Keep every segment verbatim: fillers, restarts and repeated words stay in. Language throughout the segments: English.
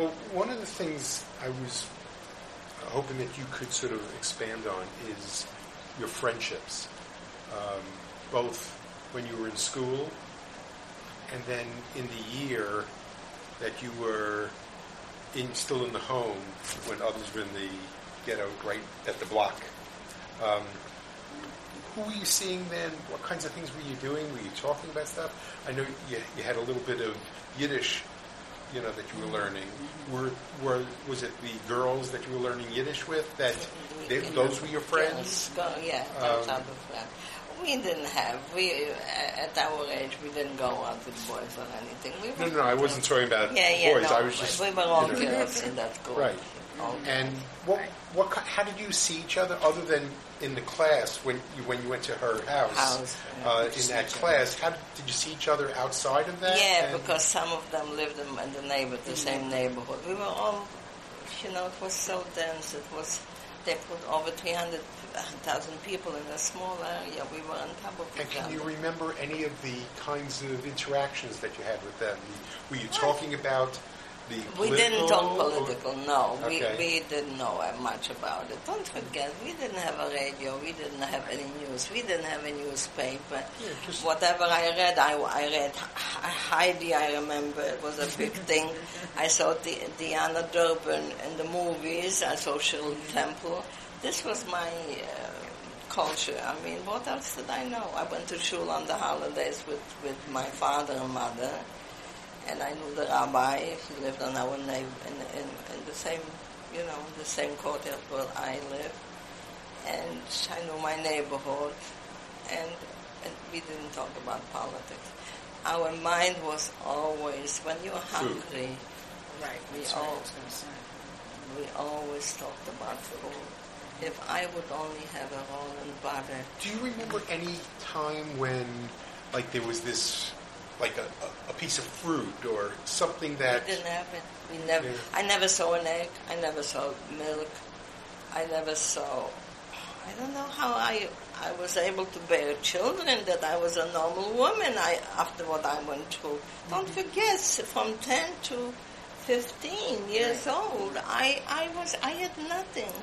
Well, one of the things I was hoping that you could sort of expand on is your friendships, um, both when you were in school and then in the year that you were in, still in the home when others were in the ghetto right at the block. Um, who were you seeing then? What kinds of things were you doing? Were you talking about stuff? I know you, you had a little bit of Yiddish, you know, that you were learning. Were, were was it the girls that you were learning Yiddish with? That they, those were your friends? Yeah, those are the friends. We didn't have, we, at our age, we didn't go out with boys or anything. We no, no, I wasn't talking about yeah, yeah, boys. No, I was just, we were all you know, girls in that group. Right. And what, what, how did you see each other other than in the class when you when you went to her house? House uh, in that class, how did, did you see each other outside of that? Yeah, and because some of them lived in, in the neighbor, the same neighborhood. We were all, you know, it was so dense. It was they put over three hundred thousand people in a small area. We were on top of And each can other. you remember any of the kinds of interactions that you had with them? Were you talking about the political? We didn't talk political, no. Okay. We, we didn't know much about it. Don't forget, we didn't have a radio, we didn't have any news, we didn't have a newspaper. Yeah, just Whatever I read, I, I read Heidi, I remember, it was a big thing. I saw the, Diana Durbin in the movies, I saw Shirley Temple. This was my uh, culture. I mean, what else did I know? I went to shul on the holidays with, with my father and mother. And I knew the rabbi. He lived on our neighbor in, in, in the same, you know, the same courtyard where I live. And I knew my neighborhood. And, and we didn't talk about politics. Our mind was always, when you're hungry, right, we, that's all, what I was going to say. we always talked about food. If I would only have a roll and butter. Do you remember any time when, like, there was this, like a, a piece of fruit or something that... We didn't have it. We never. Yeah. I never saw an egg. I never saw milk. I never saw... I don't know how I I was able to bear children, that I was a normal woman I, after what I went through. Mm-hmm. Don't forget, from ten to fifteen years right. old, I, I was I had nothing.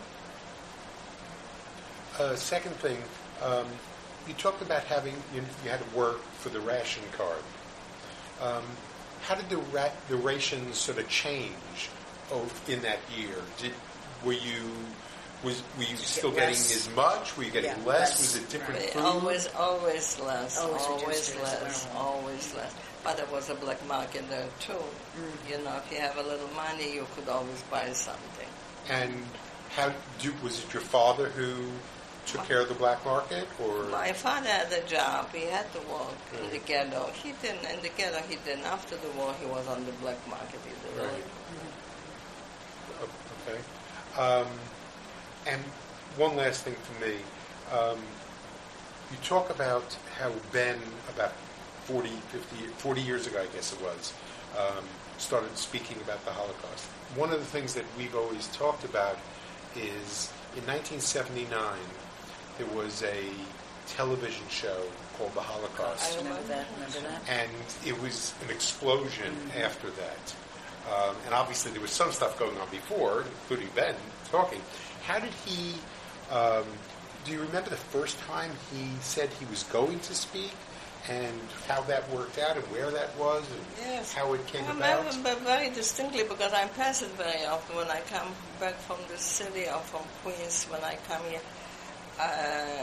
Uh, second thing, um, you talked about having, you, you had to work for the ration card. Um, how did the ra- the rations sort of change oh, in that year? Did were you was were you still getting as much? Were you getting yeah, less? less? Was it different Right. food? Always, always less, Always always reduced less, as well. always less. But there was a black market there too. Mm. You know, if you have a little money, you could always buy something. And how do, was it your father who took care of the black market, or my father had a job. He had to work right. in the ghetto. He didn't in the ghetto. He didn't. After the war, he was on the black market. He did right? Mm-hmm. Okay. Um, and one last thing for me, um, you talk about how Ben, about forty, fifty, forty years ago, I guess it was, um, started speaking about the Holocaust. One of the things that we've always talked about is in nineteen seventy-nine. There was a television show called The Holocaust. I remember that, remember that. And it was an explosion mm-hmm. after that. Um, and obviously there was some stuff going on before, including Ben talking. How did he, um, do you remember the first time he said he was going to speak? And how that worked out and where that was and yes. how it came I about? I remember very distinctly because I pass it very often when I come back from the city or from Queens when I come here. Uh,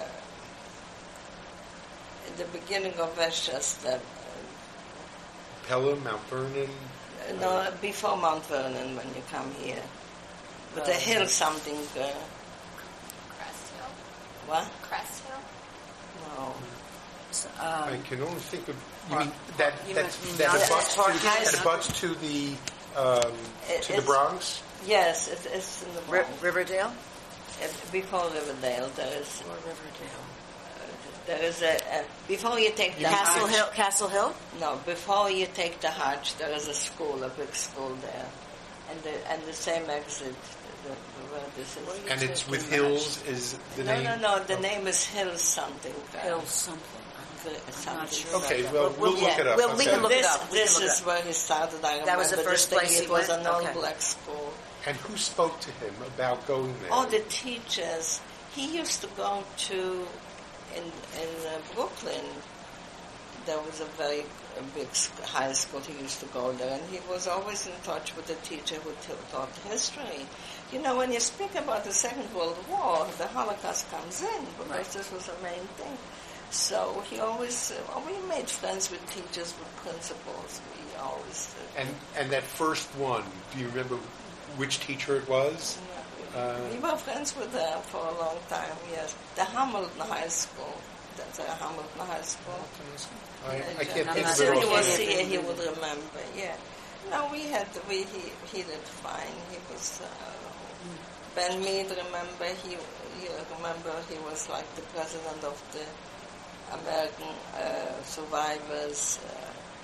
in the beginning of Westchester. Pelham, Mount Vernon? Uh, no, uh, before Mount Vernon when you come here. With uh, the hill something. Uh, Crest Hill. What? Crest Hill. No. So, um, I can only think of you mean that you that mean that not abuts to, Park that abuts to the um, It- to the it's- Bronx. Yes, it, it's in the Ri- Bronx. Riverdale? Uh, before Riverdale, there is Or Riverdale. there is a, a before you take the Castle Hajj- Hill? Castle Hill? No, before you take the Hajj, there is a school, a big school there, and the and the same exit. The, the, where this is. And it's with Hills is the no, name? no, no. The name is Hill something. uh, Hill something. Sakri- I'm not something. sure. Okay, about well, that. we'll look yeah. it up. We'll- we okay. can look it this up. We can this look it is up. where he started. I remember That was the first this thing. place he It was went? an Okay. all-black school. And who spoke to him about going there? All the teachers. He used to go to in in uh, Brooklyn. There was a very a big sc- high school. He used to go there, and he was always in touch with the teacher who t- taught history. You know, when you speak about the Second World War, the Holocaust comes in because Right. this was the main thing. So he always uh, we made friends with teachers, with principals. We always. Uh, And and that first one, do you remember which teacher it was? Uh, we were friends with them for a long time, yes. The Hamilton High School. That's a Hamilton High School. I, I And, can't uh, think I'm of if it not he sure. was offhand. here, he would remember, yeah. No, we had, we, he, he did fine. He was, uh, Ben Mead, remember, he, you remember he was like the president of the American uh, survivors. Uh,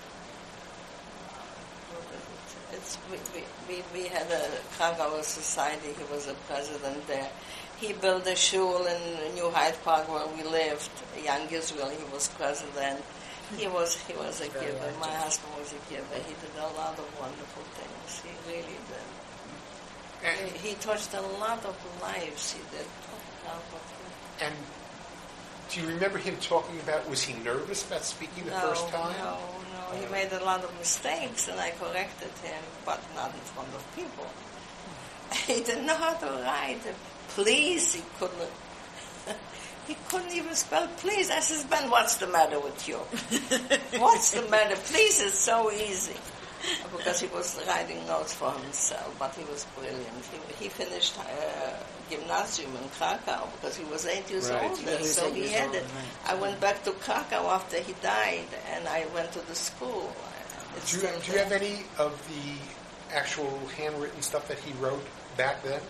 what is it? It's, we, we, we, we had a Krakauer society. He was a president there. He built a shul in New Hyde Park where we lived. Young Israel, he was president. He was he was a Very giver. My active. husband was a giver. He did a lot of wonderful things. He really did. And, He, he touched a lot of lives. He did. and do you remember him talking about, was he nervous about speaking the no, first time? no, no. He made a lot of mistakes, and I corrected him, but not in front of people. He didn't know how to write. Please, he couldn't. He couldn't even spell please. I says, Ben, what's the matter with you? What's the matter? Please is so easy. Because he was writing notes for himself, but he was brilliant. He, he finished uh, gymnasium in Krakow because he was eight years Right. old. Yeah, he was so eight he years had old, it. right. I went back to Krakow after he died, and I went to the school. It's Do you, still do you have there. any of the actual handwritten stuff that he wrote back then?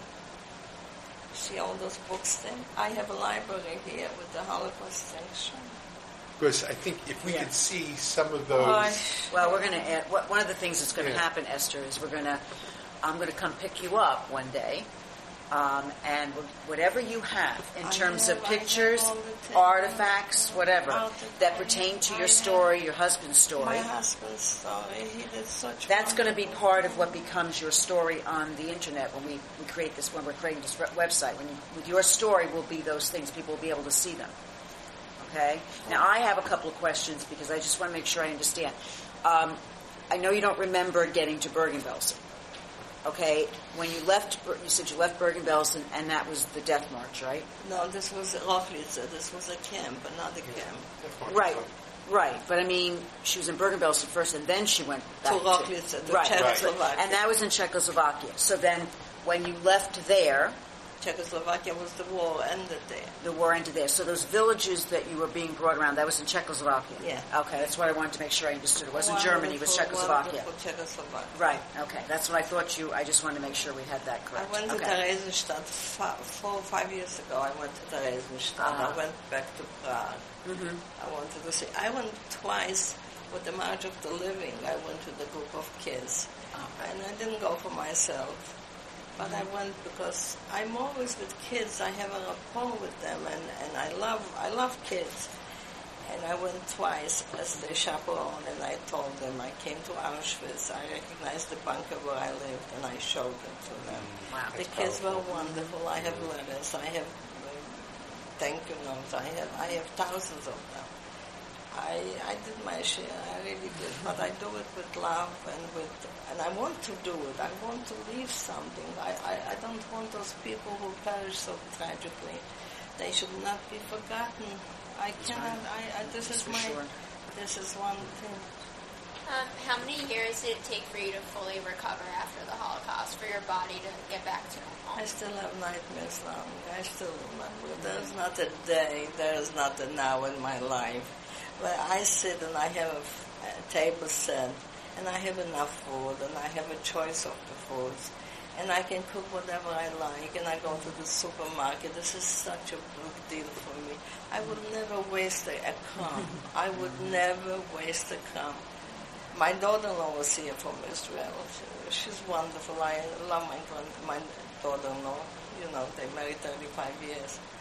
See all those books then? I have a library here with the Holocaust section. Because I think if we Yeah. could see some of those... Oh, I- Well, we're going to add, what- one of the things that's going to Yeah. happen, Esther, is we're going to, I'm going to come pick you up one day, um, and wh- whatever you have in I terms have- of I have pictures, all the things. artifacts, whatever, Artifacts. that pertain to I your have- story, your husband's story, My husband's story, he did such that's going to be wonderful part of things. what becomes your story on the internet when we, we create this, when we're creating this re- website. When you, with your story will be those things. People will be able to see them. Okay? Now, I have a couple of questions because I just want to make sure I understand. Um, I know you don't remember getting to Bergen-Belsen. Okay? When you left, Ber- you said you left Bergen-Belsen, and that was the death march, right? No, this was Rochlitz. This was a camp, another camp. Right. Right. But I mean, she was in Bergen-Belsen first, and then she went back To Rochlitz, to right. Czechoslovakia. And that was in Czechoslovakia. So then, when you left there, Czechoslovakia was the war ended there. the war ended there. So those villages that you were being brought around, that was in Czechoslovakia? Yeah. Okay, that's what I wanted to make sure I understood. It wasn't Germany, it was Wonderful, Czechoslovakia. wonderful Czechoslovakia. Right, okay. That's what I thought you, I just wanted to make sure we had that I correct. went to okay. Theresienstadt fa- four or five years ago. I went to Theresienstadt. Uh-huh. I went back to Prague. Mm-hmm. I wanted to see. I went twice with the March of the Living. I went to the group of kids. Okay. And I didn't go for myself. But I went because I'm always with kids. I have a rapport with them, and, and I love I love kids. And I went twice as the chaperone, and I told them I came to Auschwitz. I recognized the bunker where I lived, and I showed them to them. Wow. The kids were wonderful. I have letters. I have uh, thank you notes. I have I have thousands of them. I I did my share. I really did, but I do it with love and with, and I want to do it. I want to leave something. I, I, I don't want those people who perish so tragically. They should not be forgotten. I cannot. I, I this is For my. sure. This is one thing. Um, how many years did it take for you to fully recover after the Holocaust, for your body to get back to I normal? still have nightmares now. I still remember. There's not a day. There's not a now in my life where I sit and I have a, a table set and I have enough food and I have a choice of the foods and I can cook whatever I like and I go to the supermarket. This is such a big deal for me. I would never waste a, a crumb. I would never waste a crumb. My daughter-in-law was here from Israel. She, she's wonderful. I love my grand, my daughter-in-law. You know, they married thirty-five years.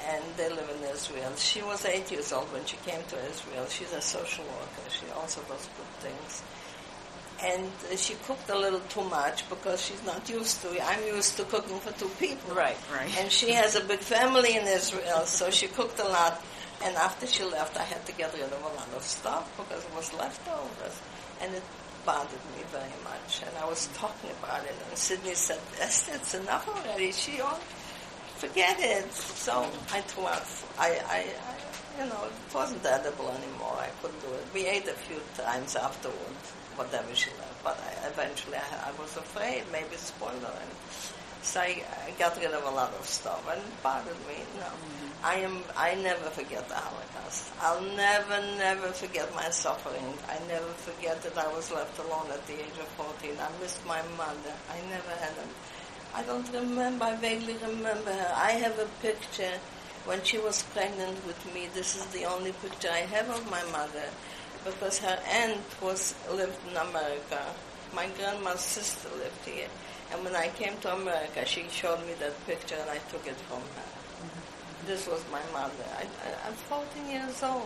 and they live in Israel. She was eight years old when she came to Israel. She's a social worker. She also does good things. And uh, she cooked a little too much because she's not used to it. I'm used to cooking for two people. Right, right. And she has a big family in Israel, so she cooked a lot. And after she left, I had to get rid of a lot of stuff because it was leftovers. And it bothered me very much. And I was talking about it, and Sydney said, Esther, it's enough already. She, oh, forget it. So I threw out, I, I, I, you know, it wasn't edible anymore. I couldn't do it. We ate a few times afterwards, whatever she left. But I, eventually I, I was afraid maybe it spoiled her. And so I, I got rid of a lot of stuff, and it bothered me. No, mm-hmm. I am. I never forget the Holocaust. I'll never, never forget my suffering. I never forget that I was left alone at the age of fourteen. I missed my mother. I never had a. I don't remember. I vaguely remember her. I have a picture when she was pregnant with me. This is the only picture I have of my mother, because her aunt was lived in America. My grandma's sister lived here. And when I came to America, she showed me that picture, and I took it from her. Mm-hmm. This was my mother. I, I, I'm fourteen years old.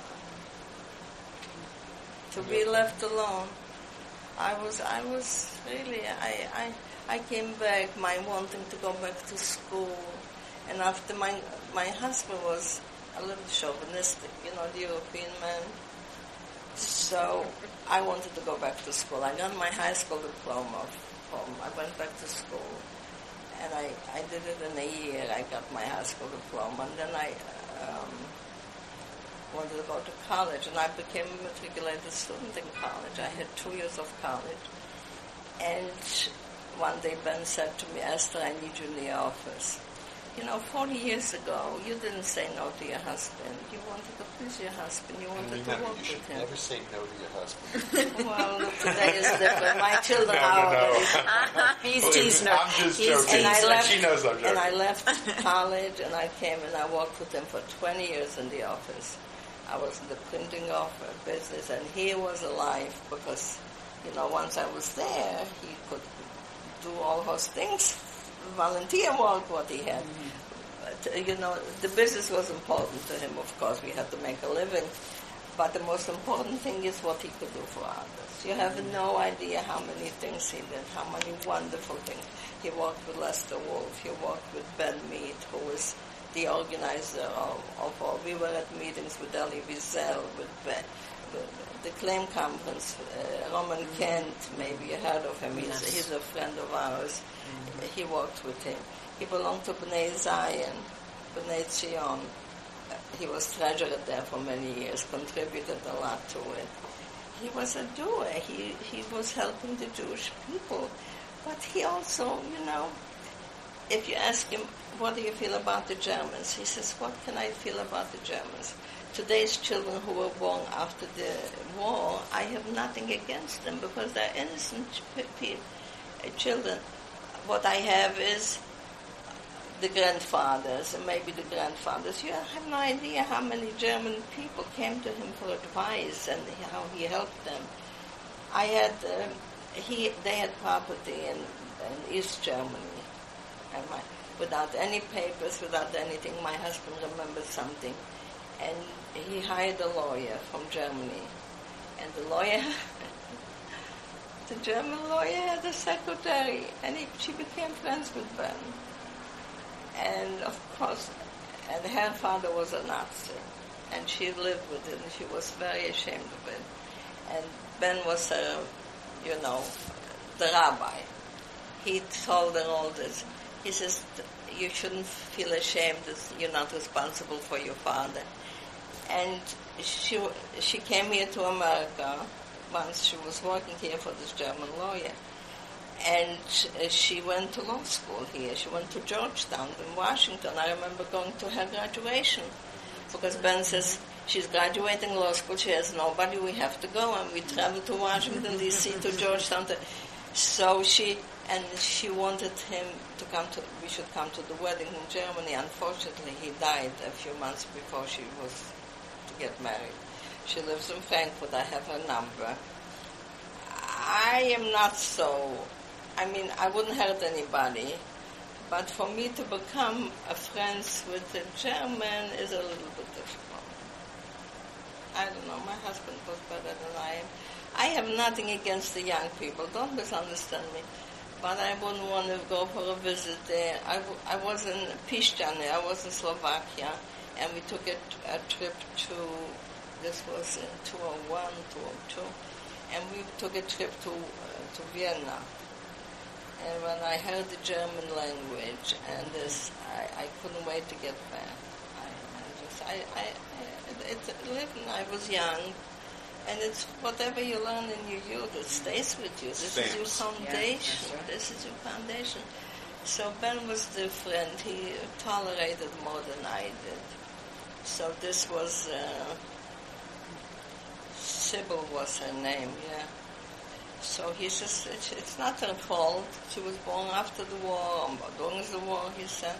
To be left alone, I was, I was really, I, I, I came back, my wanting to go back to school, and after my, my husband was a little chauvinistic, you know, the European man. So I wanted to go back to school. I got my high school diploma. Home. I went back to school, and I, I did it in a year. I got my high school diploma, and then I um, wanted to go to college, and I became a matriculated student in college. I had two years of college, and one day Ben said to me, Esther, I need you in the office. You know, forty years ago, you didn't say no to your husband. You wanted to please your husband. You wanted Remember, to work you should with him. never say no to your husband. Well, look, today is different. My children no, are no, no. already... He's teasing her. I'm just He's joking. And I left, she knows I'm joking. and I left college, and I came and I worked with him for twenty years in the office. I was in the printing office business, and he was alive because, you know, once I was there, he could do all those things, volunteer work, what he had. Mm-hmm. But, you know, the business was important to him, of course. We had to make a living. But the most important thing is what he could do for others. You have no idea how many things he did, how many wonderful things. He worked with Lester Wolf. He worked with Ben Mead, who was the organizer of, of all. We were at meetings with Elie Wiesel, with Ben, with the Claim Conference. Uh, Roman Kent, maybe you heard of him. He's, Yes. he's a friend of ours. Mm-hmm. He worked with him. He belonged to Bnei Zion, Bnei Zion. He was treasurer there for many years, contributed a lot to it. He was a doer. He, he was helping the Jewish people. But he also, you know, if you ask him, what do you feel about the Germans? He says, what can I feel about the Germans? Today's children who were born after the war, I have nothing against them because they're innocent p- p- children. What I have is the grandfathers, and maybe the grandfathers. You have no idea how many German people came to him for advice and how he helped them. I had, uh, he, they had property in, in East Germany, and my, without any papers, without anything. My husband remembered something, and he hired a lawyer from Germany, and the lawyer, the German lawyer had a secretary, and he, she became friends with Ben. And of course, and her father was a Nazi, and she lived with it, and she was very ashamed of it. And Ben was, uh, you know, the rabbi. He told her all this. He says, you shouldn't feel ashamed that you're not responsible for your father. And she she came here to America once. She was working here for this German lawyer. And she went to law school here. She went to Georgetown in Washington. I remember going to her graduation because Ben says, she's graduating law school, she has nobody, we have to go. And we traveled to Washington, D C, to Georgetown. To, so she, and she wanted him to come to, we should come to the wedding in Germany. Unfortunately, he died a few months before she was to get married. She lives in Frankfurt. I have her number. I am not so... I mean, I wouldn't hurt anybody, But for me to become a friends with a German is a little bit difficult. I don't know. My husband was better than I am. I have nothing against the young people. Don't misunderstand me. But I wouldn't want to go for a visit there. I, w- I was in Pišťany. I was in Slovakia, and we took a, a trip to. This was in two thousand one, two thousand two, and we took a trip to uh, to Vienna. And when I heard the German language and this, I, I couldn't wait to get back. I, I just, I, I, it, it lived. I was young, and it's whatever you learn in your youth, it stays with you. This is your foundation. Yeah, right. This is your foundation. So Ben was different. He tolerated more than I did. So this was uh, Sybil was her name. Yeah. So he says, it's, it's not her fault. She was born after the war, during the war, he said.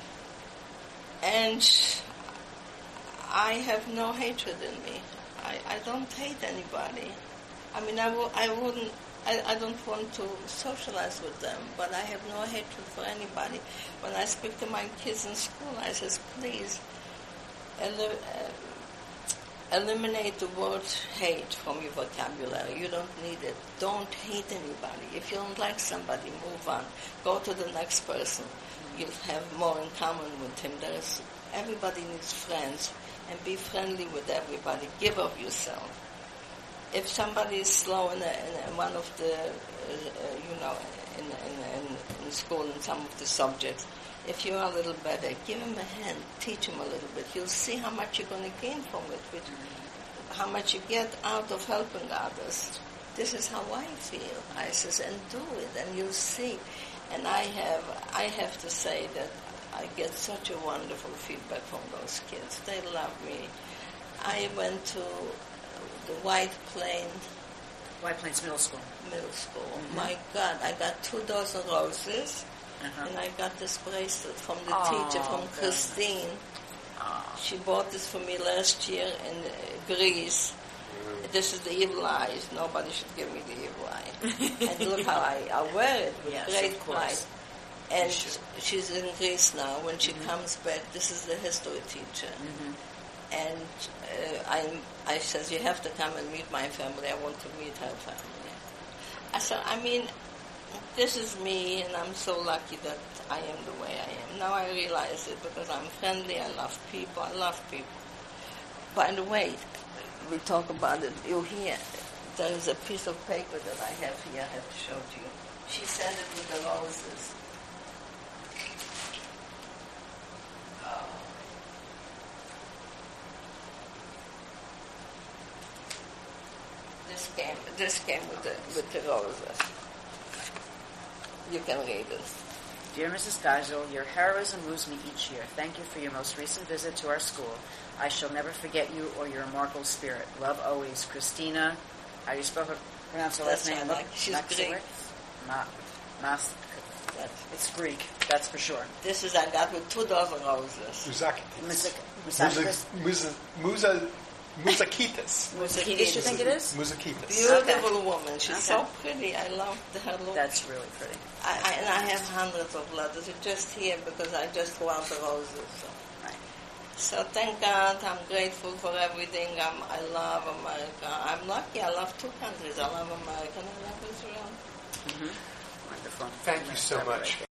And I have no hatred in me. I, I don't hate anybody. I mean, I, w- I wouldn't, I, I don't want to socialize with them, but I have no hatred for anybody. When I speak to my kids in school, I says, please, el- uh, eliminate the word hate from your vocabulary. You don't need it. Don't hate anybody. If you don't like somebody, move on. Go to the next person. You'll have more in common with him. There's, everybody needs friends, and be friendly with everybody. Give of yourself. If somebody is slow in, a, in a, one of the, uh, uh, you know, in, in, in, in school in some of the subjects, if you're a little better, give him a hand, teach him a little bit. You'll see how much you're going to gain from it, with how much you get out of helping others. This is how I feel. I says, and do it, and you'll see. And I have, I have to say that I get such a wonderful feedback from those kids. They love me. I went to the White Plain White Plains Middle School. Middle School. Mm-hmm. My God, I got two dozen roses. Uh-huh. And I got this bracelet from the Oh, teacher, from good. Christine. Oh. She bought this for me last year in uh, Greece. This is the evil eye. Nobody should give me the evil eye. And look how I, I wear it with Yes, great of pride. course. And You should. she's in Greece now. When she Mm-hmm. comes back, this is the history teacher. Mm-hmm. And uh, I, I says, you have to come and meet my family. I want to meet her family. I said, I mean, this is me, and I'm so lucky that I am the way I am. Now I realize it because I'm friendly, I love people, I love people. By the way, we talk about it, you hear, there is a piece of paper that I have here, I have to show to you. She sent it with the roses. Oh. This came, this came with the, with the roses. You can read it. Dear Missus Geisel, your heroism moves me each year. Thank you for your most recent visit to our school. I shall never forget you or your remarkable spirit. Love always, Christina. How do you spell her, pronounce her last That's name? what I like. She's Greek. Ma, mas, That's, it's Greek, that's for sure. this is I got with two dozen roses. Muzakitis. Musakitis. Muza, Muza, Muzakitis. Musakitis, you think it is? Muzakitis. Beautiful Okay. woman. She's Okay. so pretty. I love her look. That's really pretty. I, I, and I have hundreds of letters. It's just here because I just want the roses. So. Right. So thank God. I'm grateful for everything. I'm, I love America. I'm lucky. I love two countries. I love America and I love Israel. Mm-hmm. Wonderful. Thank you so much.